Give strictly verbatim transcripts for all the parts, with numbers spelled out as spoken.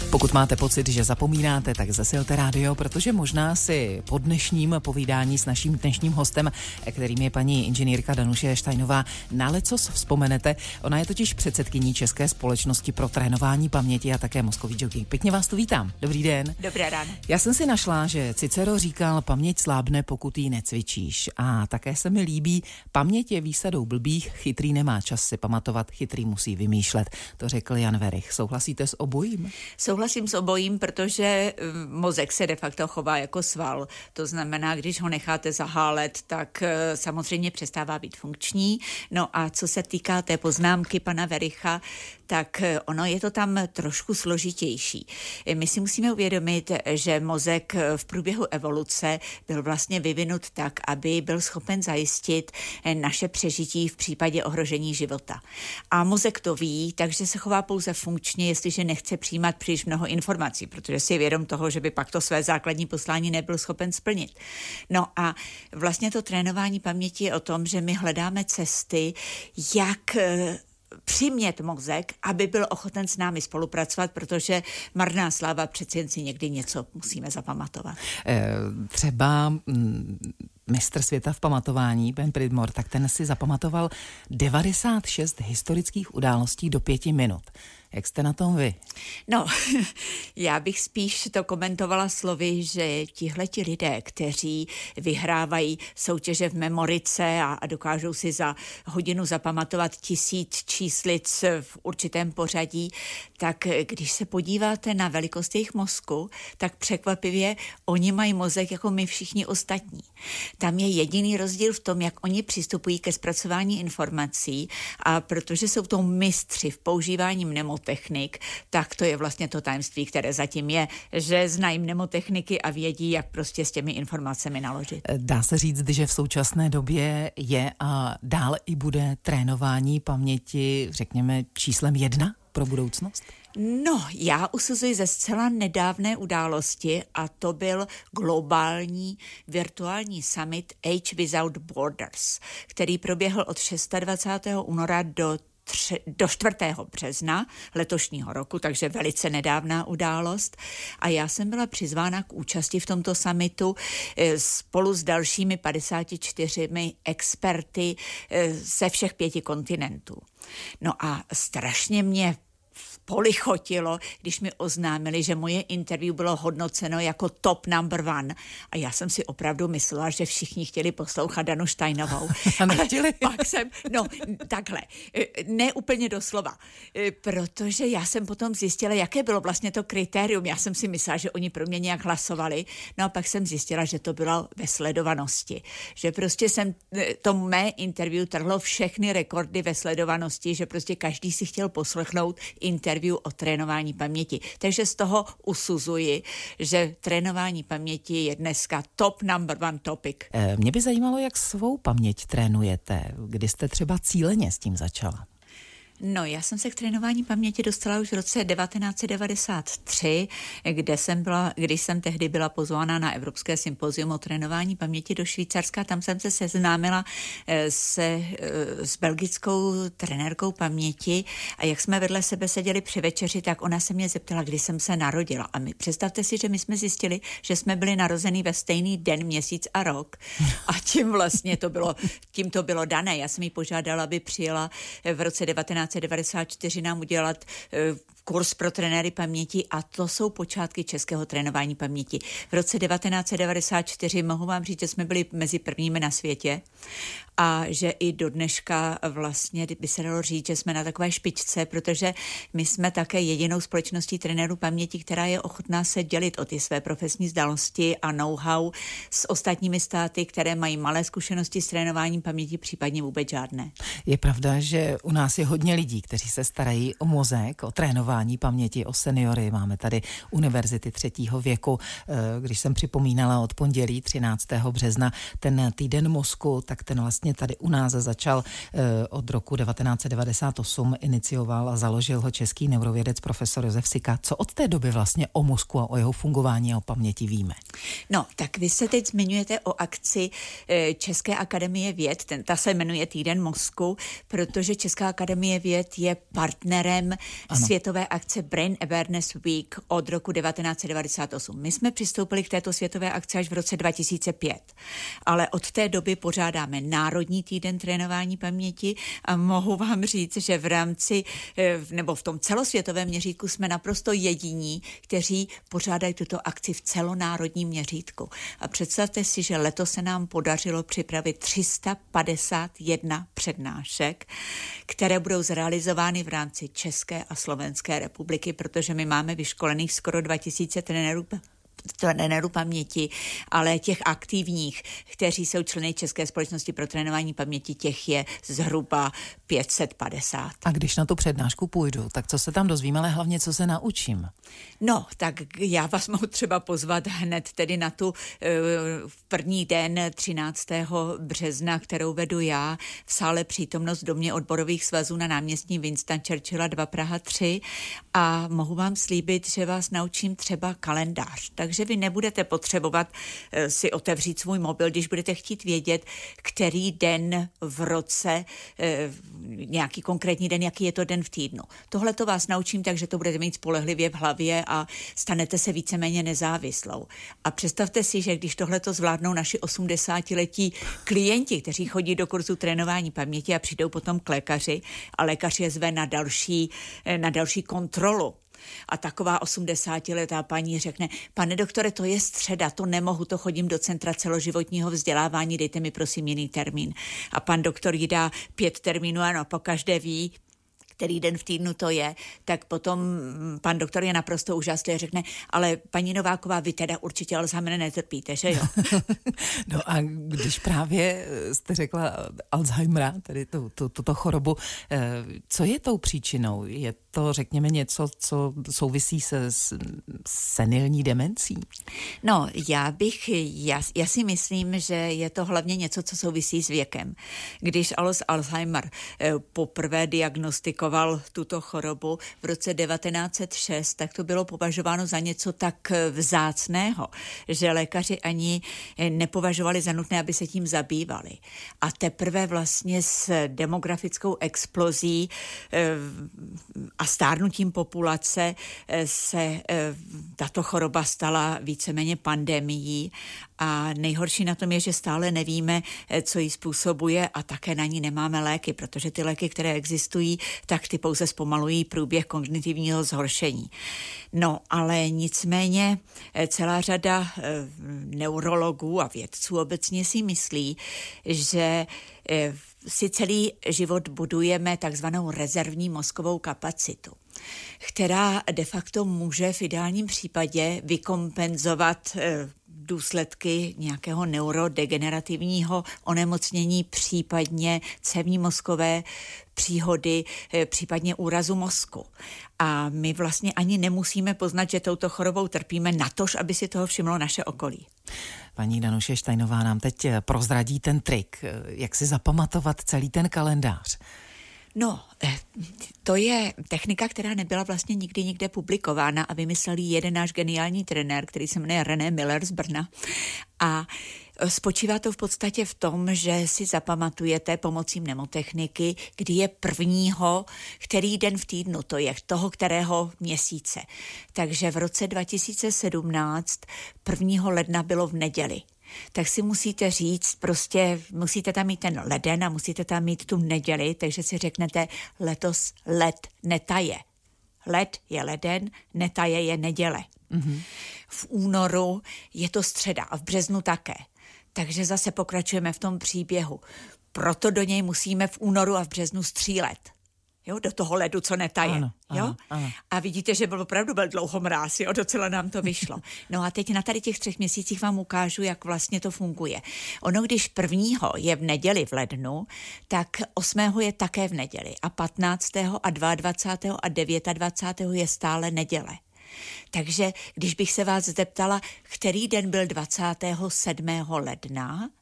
Pokud máte pocit, že zapomínáte, tak zasilte rádio, protože možná si po dnešním povídání s naším dnešním hostem, kterým je paní inženýrka Danuše Štajnová, na lecos vzpomenete. Ona je totiž předsedkyní České společnosti pro trénování paměti a také mozkový jogging. Pěkně vás tu vítám. Dobrý den. Dobré ráno. Já jsem si našla, že Cicero říkal, paměť slábne, pokud ji necvičíš. A také se mi líbí, paměť je výsadou blbých, chytrý nemá čas si pamatovat, chytrý musí vymýšlet. To řekl Jan Werich. Souhlasíte s obojím? Souhlasím s obojím, protože mozek se de facto chová jako sval. To znamená, když ho necháte zahálet, tak samozřejmě přestává být funkční. No a co se týká té poznámky pana Wericha, tak ono je to tam trošku složitější. My si musíme uvědomit, že mozek v průběhu evoluce byl vlastně vyvinut tak, aby byl schopen zajistit naše přežití v případě ohrožení života. A mozek to ví, takže se chová pouze funkčně, jestliže nechce přijímat příliš mnoho informací, protože si je vědom toho, že by pak to své základní poslání nebyl schopen splnit. No a vlastně to trénování paměti je o tom, že my hledáme cesty, jak přimět mozek, aby byl ochoten s námi spolupracovat, protože marná sláva přeci jen si někdy něco musíme zapamatovat. E, třeba mm, mistr světa v pamatování, Ben Pridmore, tak ten si zapamatoval devadesát šest historických událostí do pěti minut. Jak jste na tom vy? No, já bych spíš to komentovala slovy, že tihleti lidé, kteří vyhrávají soutěže v memorice a, a dokážou si za hodinu zapamatovat tisíc číslic v určitém pořadí, tak když se podíváte na velikost jejich mozku, tak překvapivě oni mají mozek jako my všichni ostatní. Tam je jediný rozdíl v tom, jak oni přistupují ke zpracování informací, a protože jsou to mistři v používání mnemotechnik, tak to je vlastně to tajemství, které zatím je, že znají mnemotechniky a vědí, jak prostě s těmi informacemi naložit. Dá se říct, že v současné době je a dále i bude trénování paměti, řekněme, číslem jedna pro budoucnost? No, já usuzuji ze zcela nedávné události a to byl globální virtuální summit Age Without Borders, který proběhl od dvacátého šestého února do Tři, do čtvrtého března letošního roku, takže velice nedávná událost. A já jsem byla přizvána k účasti v tomto summitu spolu s dalšími padesáti čtyřmi experty ze všech pěti kontinentů. No a strašně mě polichotilo, když mi oznámili, že moje interview bylo hodnoceno jako top number one. A já jsem si opravdu myslela, že všichni chtěli poslouchat Danu Štajnovou. A nechtěli? Pak jsem, no takhle, ne úplně doslova, protože já jsem potom zjistila, jaké bylo vlastně to kritérium. Já jsem si myslela, že oni pro mě nějak hlasovali. No a pak jsem zjistila, že to bylo ve sledovanosti. Že prostě jsem, to mé interview trhlo všechny rekordy ve sledovanosti, že prostě každý si chtěl poslechnout interview o trénování paměti. Takže z toho usuzuji, že trénování paměti je dneska top number one topic. Mě by zajímalo, jak svou paměť trénujete. Kdy jste třeba cíleně s tím začala? No, já jsem se k trénování paměti dostala už v roce devatenáct set devadesát tři, kde jsem byla, když jsem tehdy byla pozvána na Evropské sympozium o trénování paměti do Švýcarska. Tam jsem se seznámila se, s belgickou trenérkou paměti a jak jsme vedle sebe seděli při večeři, tak ona se mě zeptala, kdy jsem se narodila. A my, představte si, že my jsme zjistili, že jsme byli narození ve stejný den, měsíc a rok. A tím vlastně to bylo, tím to bylo dané. Já jsem jí požádala, aby přijela v roce devatenáct set devadesát čtyři nám udělat uh, kurz pro trenéry paměti a to jsou počátky českého trénování paměti. V roce devatenáct set devadesát čtyři mohu vám říct, že jsme byli mezi prvními na světě a že i do dneška vlastně by se dalo říct, že jsme na takové špičce, protože my jsme také jedinou společností trenérů paměti, která je ochotná se dělit o ty své profesní znalosti a know-how s ostatními státy, které mají malé zkušenosti s trénováním paměti, případně vůbec žádné. Je pravda, že u nás je hodně lidí, kteří se starají o mozek, o trénování paměti, o seniory. Máme tady univerzity třetího věku. Když jsem připomínala od pondělí třináctého března ten týden mozku, tak ten vlastně tady u nás začal od roku devatenáct set devadesát osm, inicioval a založil ho český neurovědec profesor Josef Sika. Co od té doby vlastně o mozku a o jeho fungování a o paměti víme? No, tak vy se teď zmiňujete o akci České akademie věd, ten, ta se jmenuje Týden mozku, protože Česká akademie věd je partnerem ano. Světové světové akce Brain Awareness Week od roku devatenáct set devadesát osm. My jsme přistoupili k této světové akci až v roce dva tisíce pět, ale od té doby pořádáme Národní týden trénování paměti a mohu vám říct, že v rámci nebo v tom celosvětovém měřítku jsme naprosto jediní, kteří pořádají tuto akci v celonárodním měřítku. A představte si, že letos se nám podařilo připravit tři sta padesát jedna přednášek, které budou zrealizovány v rámci České a Slovenské republiky, protože my máme vyškolených skoro dva tisíce trenérů trenérů paměti, ale těch aktivních, kteří jsou členy České společnosti pro trénování paměti, těch je zhruba pět set padesát. A když na tu přednášku půjdu, tak co se tam dozvím, ale hlavně co se naučím? No, tak já vás mohu třeba pozvat hned tedy na tu v první den třináctého března, kterou vedu já v sále Přítomnost v Domě odborových svazů na náměstí Winstona Churchilla dva Praha tři a mohu vám slíbit, že vás naučím třeba kalendář. Takže vy nebudete potřebovat si otevřít svůj mobil, když budete chtít vědět, který den v roce, nějaký konkrétní den, jaký je to den v týdnu. Tohle to vás naučím, takže to budete mít spolehlivě v hlavě a stanete se víceméně nezávislou. A představte si, že když tohle to zvládnou naši osmdesátiletí klienti, kteří chodí do kurzu trénování paměti a přijdou potom k lékaři a lékař je zve na další, na další kontrolu. A taková osmdesátiletá paní řekne, pane doktore, to je středa, to nemohu, to chodím do Centra celoživotního vzdělávání, dejte mi prosím jiný termín. A pan doktor jí dá pět termínů, ano, pokaždé ví, který den v týdnu to je, tak potom pan doktor je naprosto úžasný a řekne, ale paní Nováková, vy teda určitě Alzheimer netrpíte, že jo? No a když právě jste řekla Alzheimera, tedy tu, tu, tuto chorobu, co je tou příčinou? Je to, řekněme, něco, co souvisí se s senilní demencí? No, já bych, já, já si myslím, že je to hlavně něco, co souvisí s věkem. Když Alois Alzheimer poprvé diagnostikoval tuto chorobu v roce devatenáct set šest, tak to bylo považováno za něco tak vzácného, že lékaři ani nepovažovali za nutné, aby se tím zabývali. A teprve vlastně s demografickou explozí a stárnutím populace se tato choroba stala víceméně pandemií a nejhorší na tom je, že stále nevíme, co ji způsobuje a také na ní nemáme léky, protože ty léky, které existují, tak ty pouze zpomalují průběh kognitivního zhoršení. No, ale nicméně celá řada neurologů a vědců obecně si myslí, že si celý život budujeme takzvanou rezervní mozkovou kapacitu, která de facto může v ideálním případě vykompenzovat důsledky nějakého neurodegenerativního onemocnění, případně cévní mozkové příhody, případně úrazu mozku. A my vlastně ani nemusíme poznat, že touto chorobou trpíme, natož, aby si toho všimlo naše okolí. Paní Danuše Steinová nám teď prozradí ten trik, jak si zapamatovat celý ten kalendář. No, to je technika, která nebyla vlastně nikdy nikde publikována a vymyslel ji jeden náš geniální trenér, který se jmenuje René Miller z Brna. A spočívá to v podstatě v tom, že si zapamatujete pomocí mnemotechniky, kdy je prvního, který den v týdnu, to je toho kterého měsíce. Takže v roce dva tisíce sedmnáct prvního ledna bylo v neděli. Tak si musíte říct, prostě musíte tam mít ten leden a musíte tam mít tu neděli, takže si řeknete letos led netaje. Led je leden, netaje je neděle. Mm-hmm. V únoru je to středa a v březnu také. Takže zase pokračujeme v tom příběhu. Proto do něj musíme v únoru a v březnu střílet. Jo, do toho ledu, co netaje. Ano, jo? Ano, ano. A vidíte, že byl opravdu byl dlouho mráz, jo, docela nám to vyšlo. No a teď na tady těch třech měsících vám ukážu, jak vlastně to funguje. Ono, když prvního je v neděli v lednu, tak osmého je také v neděli a patnáctého a dvacátého druhého a dvacátého devátého je stále neděle. Takže když bych se vás zeptala, který den byl dvacátého sedmého ledna,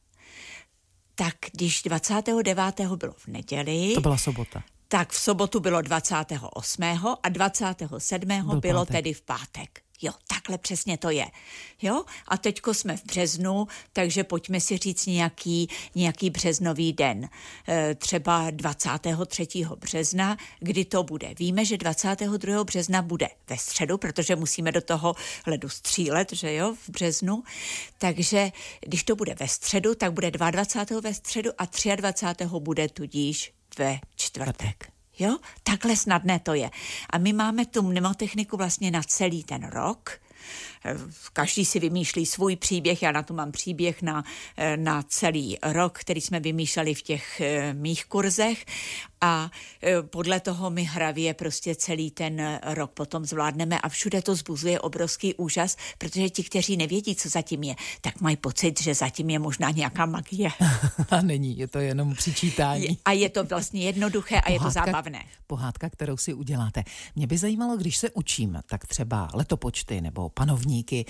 tak když dvacátého devátého bylo v neděli... To byla sobota. Tak v sobotu bylo dvacátého osmého a dvacátého sedmého Byl bylo pátek. tedy v pátek. Jo, takhle přesně to je. Jo? A teďko jsme v březnu, takže pojďme si říct nějaký, nějaký březnový den. E, třeba dvacátého třetího března, kdy to bude. Víme, že dvacátého druhého března bude ve středu, protože musíme do toho ledu střílet, že jo, v březnu. Takže když to bude ve středu, tak bude dvacátého druhého ve středu a dvacátého třetího bude tudíž ve čtvrtek. Jo, takhle snadné to je. A my máme tu mnemotechniku vlastně na celý ten rok. Každý si vymýšlí svůj příběh, já na to mám příběh na, na celý rok, který jsme vymýšleli v těch mých kurzech a podle toho my hravě prostě celý ten rok potom zvládneme a všude to zbuzuje obrovský úžas, protože ti, kteří nevědí, co zatím je, tak mají pocit, že zatím je možná nějaká magie. A není, je to jenom přičítání. A je to vlastně jednoduché a pohádka, je to zábavné. Pohádka, kterou si uděláte. Mě by zajímalo, když se učím, tak třeba letopočty nebo panovníky,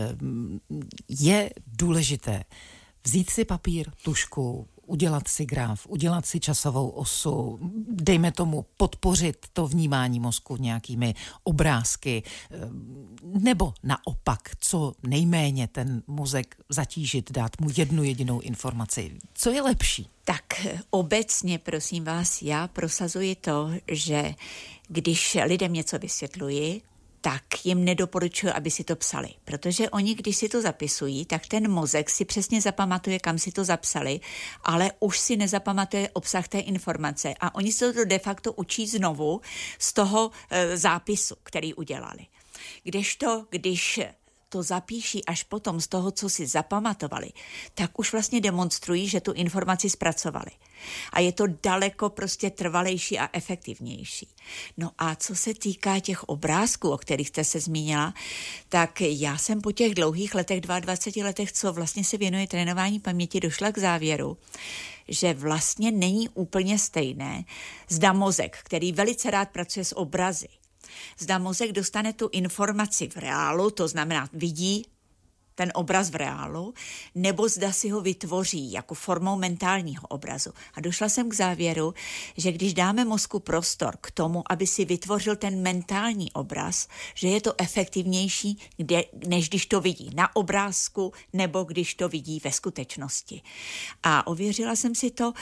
je důležité vzít si papír, tužku, udělat si graf, udělat si časovou osu, dejme tomu podpořit to vnímání mozku nějakými obrázky, nebo naopak, co nejméně ten mozek zatížit, dát mu jednu jedinou informaci. Co je lepší? Tak obecně, prosím vás, já prosazuji to, že když lidem něco vysvětluji, tak jim nedoporučuji, aby si to psali. Protože oni, když si to zapisují, tak ten mozek si přesně zapamatuje, kam si to zapsali, ale už si nezapamatuje obsah té informace. A oni se to de facto učí znovu z toho e, zápisu, který udělali. Kdežto, když to zapíší až potom z toho, co si zapamatovali, tak už vlastně demonstrují, že tu informaci zpracovali. A je to daleko prostě trvalejší a efektivnější. No a co se týká těch obrázků, o kterých jste se zmínila, tak já jsem po těch dlouhých letech, dvaceti dvou letech, co vlastně se věnuje trénování paměti, došla k závěru, že vlastně není úplně stejné, zda mozek, který velice rád pracuje s obrazy, zda mozek dostane tu informaci v reálu, to znamená vidí ten obraz v reálu, nebo zda si ho vytvoří jako formou mentálního obrazu. A došla jsem k závěru, že když dáme mozku prostor k tomu, aby si vytvořil ten mentální obraz, že je to efektivnější, kde, než když to vidí na obrázku, nebo když to vidí ve skutečnosti. A ověřila jsem si to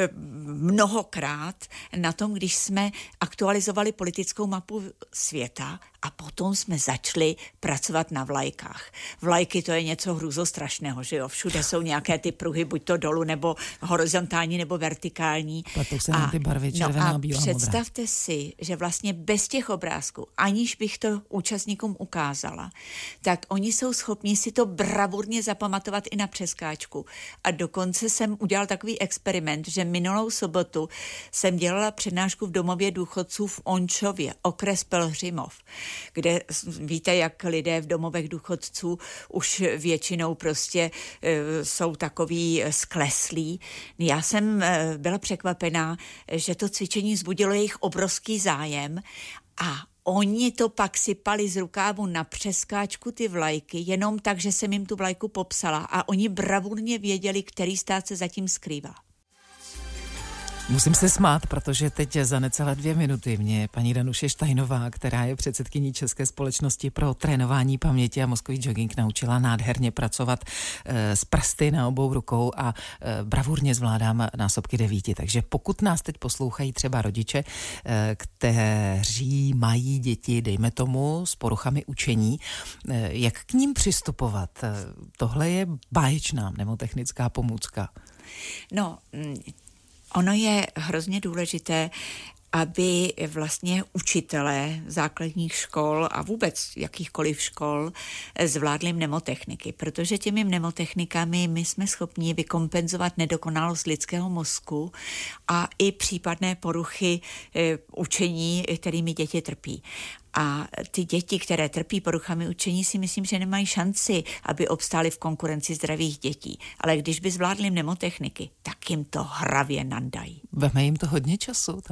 mnohokrát na tom, když jsme aktualizovali politickou mapu světa a potom jsme začali pracovat na vlajkách. Vlajky to je něco hrůzostrašného, že jo? Všude jsou nějaké ty pruhy, buď to dolů, nebo horizontální, nebo vertikální. Platou se nám ty barvy červená, no bílá, představte modrá. si, že vlastně bez těch obrázků, aniž bych to účastníkům ukázala, tak oni jsou schopni si to bravurně zapamatovat i na přeskáčku. A dokonce jsem udělal takový experiment, že minulou sobotu jsem dělala přednášku v domově důchodců v Ončově, okres Pelhřimov, kde víte, jak lidé v domovech důchodců už většinou prostě e, jsou takový skleslí. Já jsem e, byla překvapená, že to cvičení vzbudilo jejich obrovský zájem a oni to pak sypali z rukávu na přeskáčku ty vlajky, jenom tak, že jsem jim tu vlajku popsala a oni bravurně věděli, který stát se zatím skrývá. Musím se smát, protože teď za necelé dvě minuty mě paní Danuše Štajnová, která je předsedkyní České společnosti pro trénování paměti a mozkový jogging, naučila nádherně pracovat e, s prsty na obou rukou a e, bravurně zvládám násobky devíti. Takže pokud nás teď poslouchají třeba rodiče, e, kteří mají děti, dejme tomu, s poruchami učení, e, jak k ním přistupovat? E, tohle je báječná mnemotechnická pomůcka. No, ono je hrozně důležité, aby vlastně učitelé základních škol a vůbec jakýchkoliv škol zvládli mnemotechniky, protože těmi mnemotechnikami my jsme schopni vykompenzovat nedokonalost lidského mozku a i případné poruchy e, učení, kterými děti trpí. A ty děti, které trpí poruchami učení, si myslím, že nemají šanci, aby obstály v konkurenci zdravých dětí. Ale když by zvládli mnemotechniky, tak jim to hravě nandají. Veme jim to hodně času, ta mnemotechnika.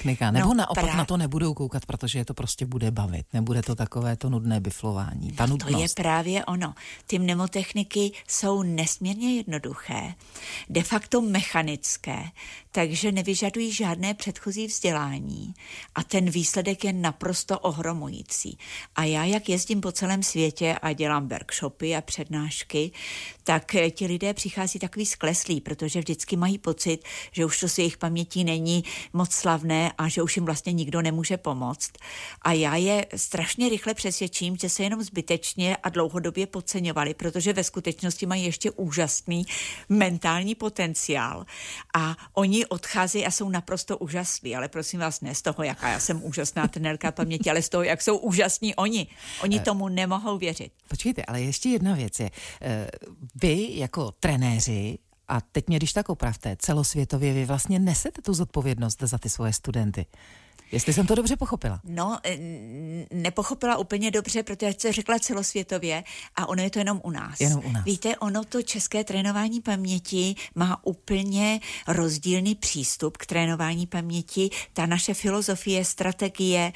mnemotechnika? Nebo no, naopak pra... na to nebudou koukat, protože je to prostě bude bavit. Nebude to takové to nudné biflování, ta nudnost. To je právě ono. Ty mnemotechniky jsou nesmírně jednoduché, de facto mechanické, takže nevyžadují žádné předchozí vzdělání a ten výsledek je naprosto ohromující. A já, jak jezdím po celém světě a dělám workshopy a přednášky, tak ti lidé přichází takový skleslí, protože vždycky mají pocit, že už to s jejich pamětí není moc slavné a že už jim vlastně nikdo nemůže pomoct. A já je strašně rychle přesvědčím, že se jenom zbytečně a dlouhodobě podceňovali, protože ve skutečnosti mají ještě úžasný mentální potenciál. A oni odcházejí a jsou naprosto úžasní, ale prosím vás, ne z toho, jaká já jsem úžasná trenérka paměti, ale z toho, jak jsou úžasní oni. Oni tomu nemohou věřit. Počkejte, ale ještě jedna věc je, vy jako trenéři, a teď mě když tak opravte, celosvětově vy vlastně nesete tu zodpovědnost za ty svoje studenty. Jestli jsem to dobře pochopila. No, nepochopila úplně dobře, protože jste řekla celosvětově a ono je to jenom u nás. Jenom u nás. Víte, ono to české trénování paměti má úplně rozdílný přístup k trénování paměti. Ta naše filozofie, strategie,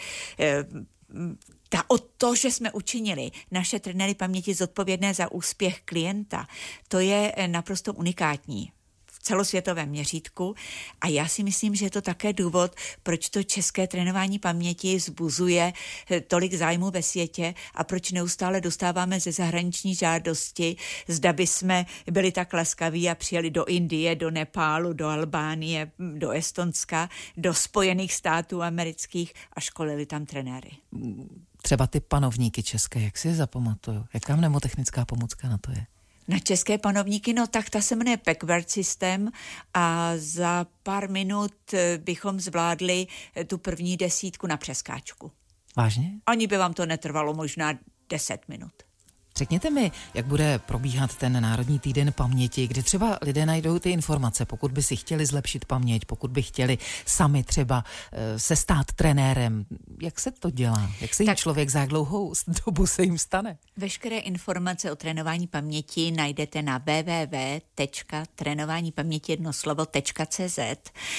ta o to, že jsme učinili naše trenéry paměti zodpovědné za úspěch klienta, to je naprosto unikátní v celosvětovém měřítku a já si myslím, že je to také důvod, proč to české trénování paměti vzbuzuje tolik zájmu ve světě a proč neustále dostáváme ze zahraniční žádosti, zda by jsme byli tak laskaví a přijeli do Indie, do Nepálu, do Albánie, do Estonska, do Spojených států amerických a školili tam trenéry. Třeba ty panovníky české, jak si je zapamatuju? Jaká mnemotechnická pomůcka na to je? Na české panovníky, no tak ta se jmenuje Packword System a za pár minut bychom zvládli tu první desítku na přeskáčku. Vážně? Ani by vám to netrvalo možná deset minut. Řekněte mi, jak bude probíhat ten Národní týden paměti, kdy třeba lidé najdou ty informace, pokud by si chtěli zlepšit paměť, pokud by chtěli sami třeba e, se stát trenérem. Jak se to dělá? Jak se jim tak člověk za jak dlouhou dobu se jim stane? Veškeré informace o trénování paměti najdete na w w w tečka trénování paměti jedno slovo tečka c z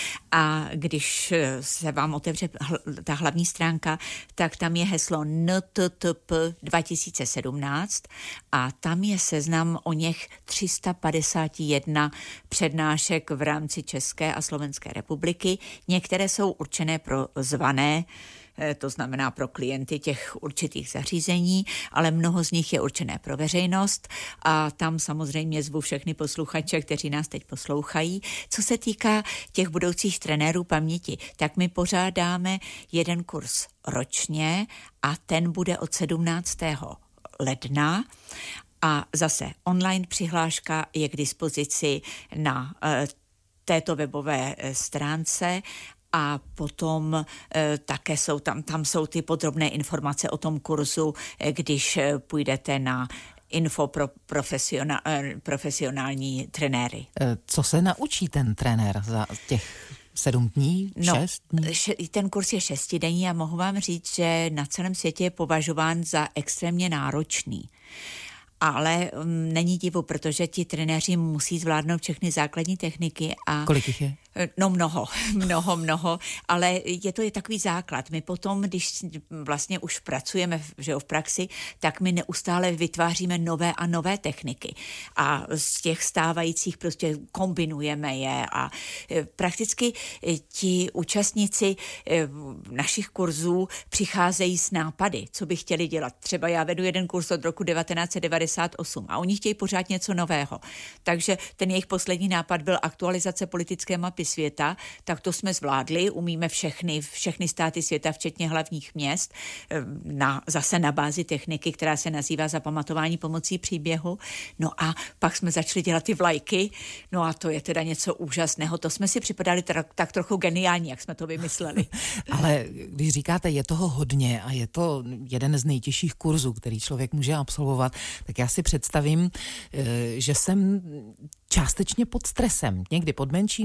a když se vám otevře ta hlavní stránka, tak tam je heslo N T T P dva tisíce sedmnáct a tam je seznam o něch tři sta padesát jedna přednášek v rámci České a Slovenské republiky. Některé jsou určené pro zvané, to znamená pro klienty těch určitých zařízení, ale mnoho z nich je určené pro veřejnost a tam samozřejmě zvu všechny posluchače, kteří nás teď poslouchají. Co se týká těch budoucích trenérů paměti, tak my pořádáme jeden kurz ročně a ten bude od sedmnáctého ledna a zase online přihláška je k dispozici na e, této webové e, stránce a potom e, také jsou tam, tam jsou ty podrobné informace o tom kurzu, e, když e, půjdete na info pro profesionál, e, profesionální trenéry. E, co se naučí ten trenér za těch sedm dní, no, šest dní? Ten kurz je šestidenní a mohu vám říct, že na celém světě je považován za extrémně náročný. Ale um, není divu, protože ti trenéři musí zvládnout všechny základní techniky. A kolik jich je? No mnoho, mnoho, mnoho, ale je to je takový základ. My potom, když vlastně už pracujeme že jo, v praxi, tak my neustále vytváříme nové a nové techniky. A z těch stávajících prostě kombinujeme je a prakticky ti účastníci našich kurzů přicházejí s nápady, co by chtěli dělat. Třeba já vedu jeden kurz od roku devatenáct set devadesát osm a oni chtějí pořád něco nového. Takže ten jejich poslední nápad byl aktualizace politické mapy světa, tak to jsme zvládli, umíme všechny, všechny státy světa, včetně hlavních měst, na, zase na bázi techniky, která se nazývá zapamatování pomocí příběhu. No a pak jsme začali dělat ty vlajky, no a to je teda něco úžasného, to jsme si připadali tak, tak trochu geniální, jak jsme to vymysleli. Ale když říkáte, je toho hodně a je to jeden z nejtěžších kurzů, který člověk může absolvovat, tak já si představím, že jsem částečně pod stresem, někdy pod menším, někdy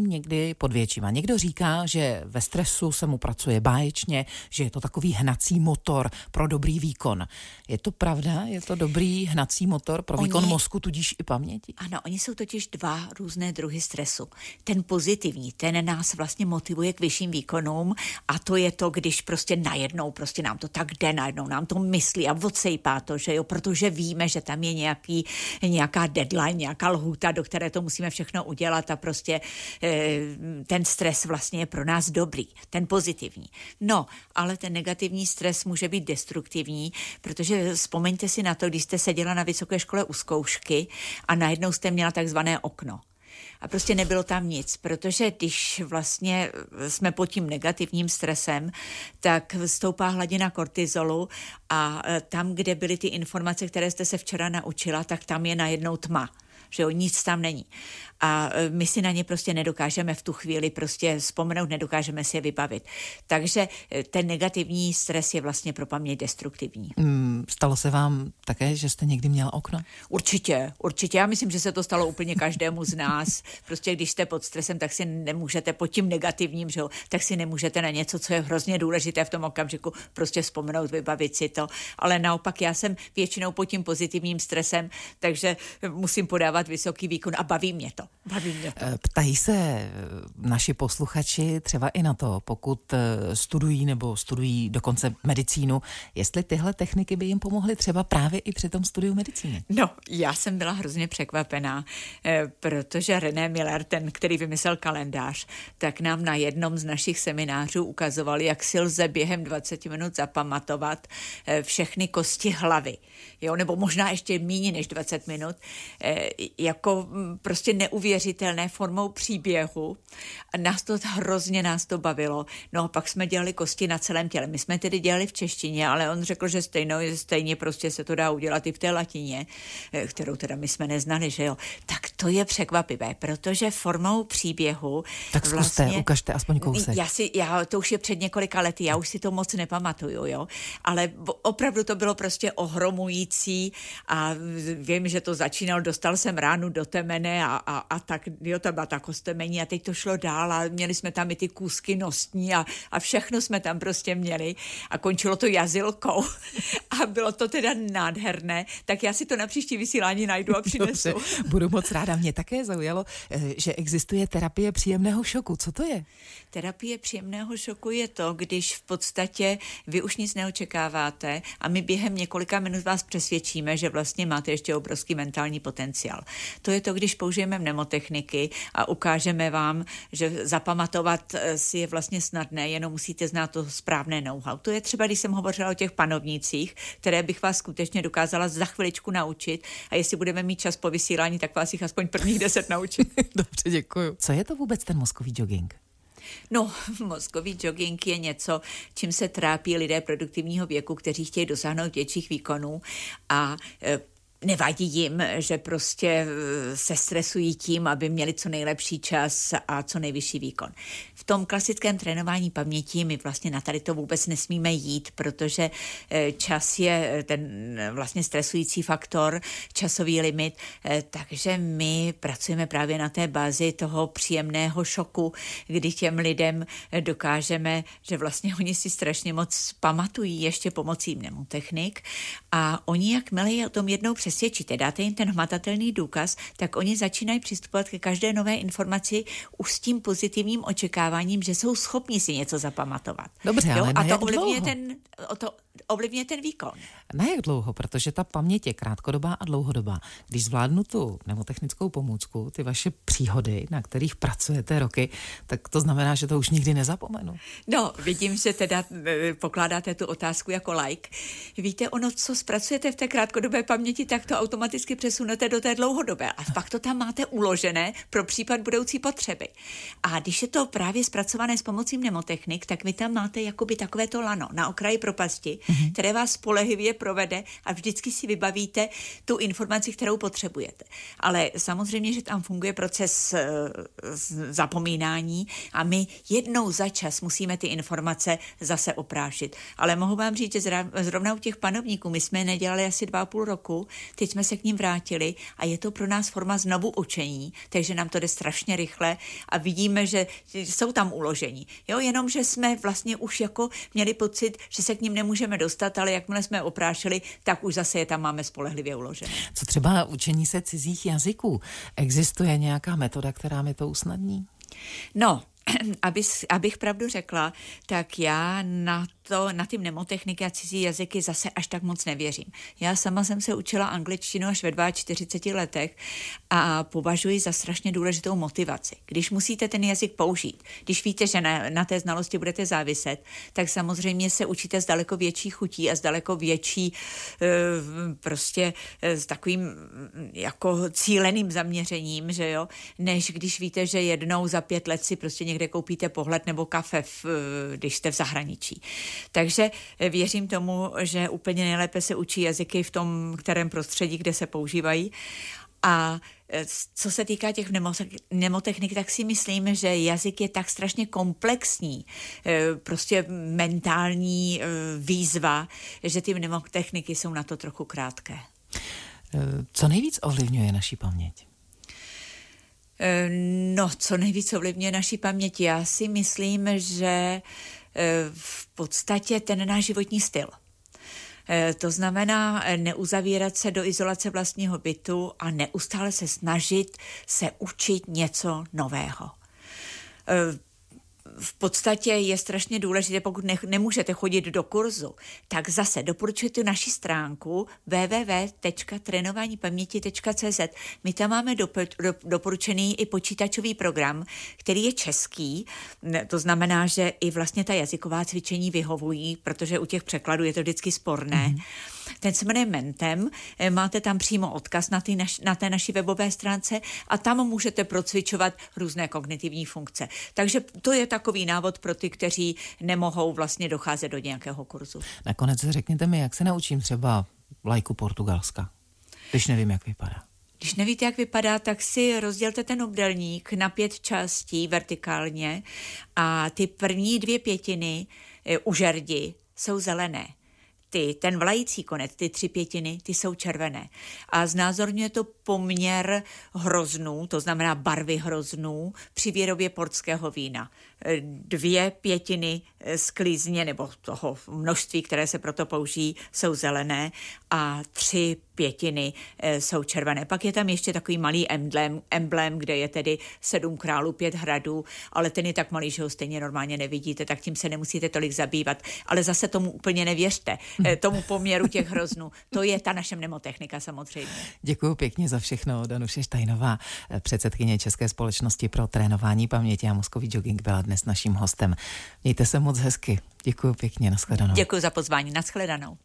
paměti pod větším. A někdo říká, že ve stresu se mu pracuje báječně, že je to takový hnací motor pro dobrý výkon. Je to pravda? Je to dobrý hnací motor pro oni, výkon mozku, tudíž i paměti? Ano, oni jsou totiž dva různé druhy stresu. Ten pozitivní, ten nás vlastně motivuje k vyšším výkonům a to je to, když prostě najednou, prostě nám to tak jde, najednou nám to myslí a odsejpá to, že jo, protože víme, že tam je nějaký, nějaká deadline, nějaká lhůta, do které to musíme všechno udělat a prostě e, ten stres vlastně je pro nás dobrý, ten pozitivní. No, ale ten negativní stres může být destruktivní, protože vzpomeňte si na to, když jste seděla na vysoké škole u zkoušky a najednou jste měla takzvané okno. A prostě nebylo tam nic, protože když vlastně jsme pod tím negativním stresem, tak stoupá hladina kortizolu a tam, kde byly ty informace, které jste se včera naučila, tak tam je najednou tma. Že jo, nic tam není. A my si na ně prostě nedokážeme v tu chvíli prostě vzpomenout, nedokážeme si je vybavit. Takže ten negativní stres je vlastně pro paměť destruktivní. Hmm, stalo se vám také, že jste někdy měla okno? Určitě, určitě. Já myslím, že se to stalo úplně každému z nás. Prostě když jste pod stresem, tak si nemůžete pod tím negativním, že jo, tak si nemůžete na něco, co je hrozně důležité v tom okamžiku, prostě vzpomenout, vybavit si to. Ale naopak já jsem většinou pod tím pozitivním stresem, takže musím podávat vysoký výkon a baví mě to. Baví mě to. Ptají se naši posluchači třeba i na to, pokud studují nebo studují dokonce medicínu, jestli tyhle techniky by jim pomohly třeba právě i při tom studiu medicíny. No, já jsem byla hrozně překvapená, protože René Miller, ten, který vymyslel kalendář, tak nám na jednom z našich seminářů ukazoval, jak si lze během dvacet minut zapamatovat všechny kosti hlavy. Jo, nebo možná ještě méně než dvacet minut, jako prostě neuvěřitelné formou příběhu. A nás to hrozně nás to bavilo. No a pak jsme dělali kosti na celém těle. My jsme tedy dělali v češtině, ale on řekl, že stejno, stejně prostě se to dá udělat i v té latině, kterou teda my jsme neznali, že jo. Tak to je překvapivé, protože formou příběhu tak zkuste, vlastně, ukažte aspoň kousek. Já si, já, to už je před několika lety, já už si to moc nepamatuju, jo. Ale opravdu to bylo prostě ohromující a vím, že to začínal, dostal jsem ránu do temene a, a, a tak, jo, to byla ta kostemení a teď to šlo dál a měli jsme tam i ty kůzky nostní a, a všechno jsme tam prostě měli a končilo to jazylkou a bylo to teda nádherné, tak já si to na příští vysílání najdu a přinesu. Dobře, budu moc ráda. Mě také zaujalo, že existuje terapie příjemného šoku. Co to je? Terapie příjemného šoku je to, když v podstatě vy už nic neočekáváte a my během několika minut vás přesvědčíme, že vlastně máte ještě obrovský mentální potenciál. To je to, když použijeme mnemotechniky a ukážeme vám, že zapamatovat si je vlastně snadné, jenom musíte znát to správné know-how. To je třeba, když jsem hovořila o těch panovnících, které bych vás skutečně dokázala za chviličku naučit a jestli budeme mít čas po vysílání, tak vás jich aspoň prvních deset naučit. Dobře, děkuju. Co je to vůbec ten mozkový jogging? No, mozkový jogging je něco, čím se trápí lidé produktivního věku, kteří chtějí dosáhnout větších výkonů a e, nevadí jim, že prostě se stresují tím, aby měli co nejlepší čas a co nejvyšší výkon. V tom klasickém trénování paměti my vlastně na tady to vůbec nesmíme jít, protože čas je ten vlastně stresující faktor, časový limit, takže my pracujeme právě na té bázi toho příjemného šoku, kdy těm lidem dokážeme, že vlastně oni si strašně moc pamatují ještě pomocí mnemotechnik a oni, jakmile je o tom jednou přesvědčíte, dáte jim ten hmatatelný důkaz, tak oni začínají přistupovat ke každé nové informaci už s tím pozitivním očekáváním, že jsou schopni si něco zapamatovat. Dobře, jo? ale A na to jak ovlivňuje dlouho? ten, to ovlivňuje ten výkon. Na jak dlouho? Protože ta paměť je krátkodobá a dlouhodobá. Když zvládnu tu mnemotechnickou pomůcku, ty vaše příhody, na kterých pracujete roky, tak to znamená, že to už nikdy nezapomenu. No, vidím, že teda pokládáte tu otázku jako like. Víte, ono, co zpracujete v té krátkodobé paměti, tak to automaticky přesunete do té dlouhodobé. A pak to tam máte uložené pro případ budoucí potřeby. A když je to právě zpracované s pomocí mnemotechnik, tak vy tam máte jakoby takovéto lano na okraji propasti mm-hmm. které vás spolehlivě provede a vždycky si vybavíte tu informaci, kterou potřebujete. Ale samozřejmě, že tam funguje proces zapomínání a my jednou za čas musíme ty informace zase oprášit. Ale mohu vám říct, že zrovna u těch panovníků my jsme nedělali asi dva a půl roku, teď jsme se k ním vrátili a je to pro nás forma znovu učení, takže nám to jde strašně rychle a vidíme, že jsou tam uložení. Jo, jenom, že jsme vlastně už jako měli pocit, že se k ním nemůžeme dostat, ale jakmile jsme oprášili, tak už zase je tam máme spolehlivě uložené. Co třeba učení se cizích jazyků? Existuje nějaká metoda, která mi to usnadní? No, abych, abych pravdu řekla, tak já na to, na ty mnemotechniky a cizí jazyky zase až tak moc nevěřím. Já sama jsem se učila angličtinu až ve čtyřiceti dvou letech a považuji za strašně důležitou motivaci. Když musíte ten jazyk použít, když víte, že na, na té znalosti budete záviset, tak samozřejmě se učíte s daleko větší chutí a s daleko větší prostě s takovým jako cíleným zaměřením, že jo, než když víte, že jednou za pět let si prostě někde koupíte pohled nebo kafe, v, když jste v zahraničí. Takže věřím tomu, že úplně nejlépe se učí jazyky v tom kterém prostředí, kde se používají. A co se týká těch mnemotechnik, tak si myslím, že jazyk je tak strašně komplexní, prostě mentální výzva, že ty mnemotechniky jsou na to trochu krátké. Co nejvíc ovlivňuje naši paměť? No, co nejvíc ovlivňuje naši paměť? Já si myslím, že v podstatě ten náš životní styl. To znamená neuzavírat se do izolace vlastního bytu a neustále se snažit se učit něco nového. V podstatě je strašně důležité, pokud ne, nemůžete chodit do kurzu, tak zase doporučujte naši stránku w w w tečka trénování paměti tečka c z. My tam máme do, do, doporučený i počítačový program, který je český, to znamená, že i vlastně ta jazyková cvičení vyhovují, protože u těch překladů je to vždycky sporné. Mm-hmm. Ten se jmenuje Mentem, máte tam přímo odkaz na, ty naš, na té naší webové stránce a tam můžete procvičovat různé kognitivní funkce. Takže to je takový návod pro ty, kteří nemohou vlastně docházet do nějakého kurzu. Nakonec řekněte mi, jak se naučím třeba vlajku Portugalska, když nevím, jak vypadá. Když nevíte, jak vypadá, tak si rozdělte ten obdélník na pět částí vertikálně a ty první dvě pětiny u žerdi jsou zelené. Ty, ten vlající konec, ty tři pětiny, ty jsou červené. A znázorňuje to poměr hroznů, to znamená barvy hroznů, při výrobě portského vína. Dvě pětiny sklízně, nebo toho množství, které se proto použijí, jsou zelené a tři pětiny jsou červené. Pak je tam ještě takový malý emblém, emblém, kde je tedy sedm králů, pět hradů, ale ten je tak malý, že ho stejně normálně nevidíte, tak tím se nemusíte tolik zabývat. Ale zase tomu úplně nevěřte, tomu poměru těch hroznů. To je ta naše mnemotechnika samozřejmě. Děkuji pěkně za všechno. Danuše Štajnová, předsedkyně České společnosti pro trénování paměti a mozkový jogging, byla dnes naším hostem. Mějte se moc hezky. Děkuji pěkně, nashledanou. Děkuji za pozvání, nashledanou.